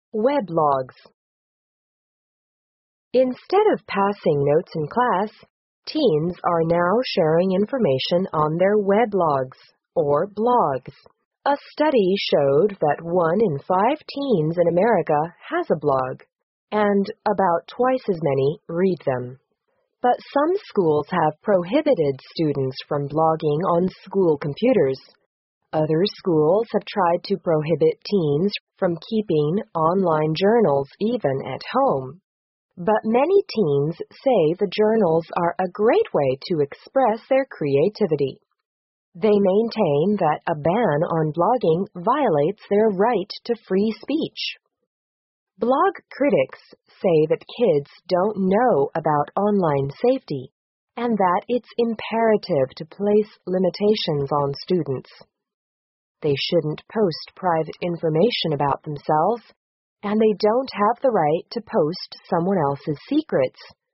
Weblogs. Instead of passing notes in class, teens are now sharing information on their weblogs, or blogs. A study showed that 1 in 5 teens in America has a blog, and about twice as many read them. But some schools have prohibited students from blogging on school computers. Other schools have tried to prohibit teens from keeping online journals even at home. But many teens say the journals are a great way to express their creativity. They maintain that a ban on blogging violates their right to free speech. Blog critics say that kids don't know about online safety and that it's imperative to place limitations on students. They shouldn't post private information about themselves, and they don't have the right to post someone else's secrets.